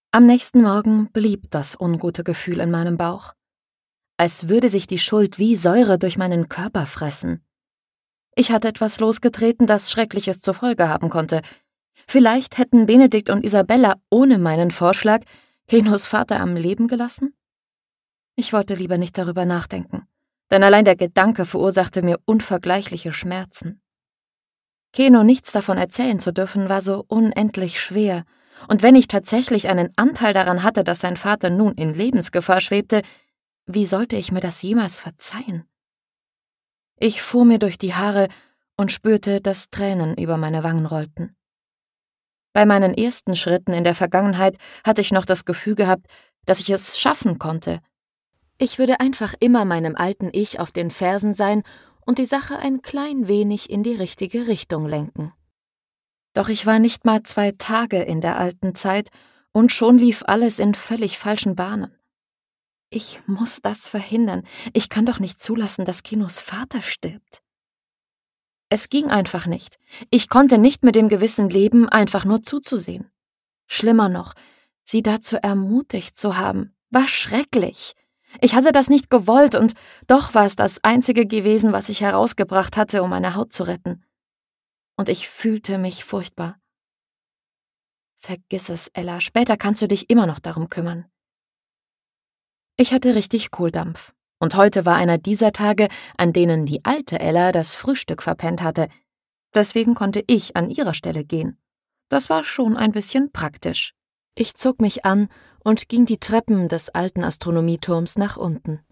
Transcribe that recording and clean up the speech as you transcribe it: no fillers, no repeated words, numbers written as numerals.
Am nächsten Morgen blieb das ungute Gefühl in meinem Bauch. Als würde sich die Schuld wie Säure durch meinen Körper fressen. Ich hatte etwas losgetreten, das Schreckliches zur Folge haben konnte. Vielleicht hätten Benedikt und Isabella ohne meinen Vorschlag Kenos Vater am Leben gelassen? Ich wollte lieber nicht darüber nachdenken, denn allein der Gedanke verursachte mir unvergleichliche Schmerzen. Keno nichts davon erzählen zu dürfen, war so unendlich schwer, und wenn ich tatsächlich einen Anteil daran hatte, dass sein Vater nun in Lebensgefahr schwebte, wie sollte ich mir das jemals verzeihen? Ich fuhr mir durch die Haare und spürte, dass Tränen über meine Wangen rollten. Bei meinen ersten Schritten in der Vergangenheit hatte ich noch das Gefühl gehabt, dass ich es schaffen konnte. Ich würde einfach immer meinem alten Ich auf den Fersen sein und die Sache ein klein wenig in die richtige Richtung lenken. Doch ich war nicht mal 2 Tage in der alten Zeit und schon lief alles in völlig falschen Bahnen. Ich muss das verhindern. Ich kann doch nicht zulassen, dass Kenos Vater stirbt. Es ging einfach nicht. Ich konnte nicht mit dem Gewissen leben, einfach nur zuzusehen. Schlimmer noch, sie dazu ermutigt zu haben, war schrecklich. Ich hatte das nicht gewollt und doch war es das Einzige gewesen, was ich herausgebracht hatte, um meine Haut zu retten. Und ich fühlte mich furchtbar. Vergiss es, Ella, später kannst du dich immer noch darum kümmern. Ich hatte richtig Kohldampf. Und heute war einer dieser Tage, an denen die alte Ella das Frühstück verpennt hatte. Deswegen konnte ich an ihrer Stelle gehen. Das war schon ein bisschen praktisch. Ich zog mich an und ging die Treppen des alten Astronomieturms nach unten.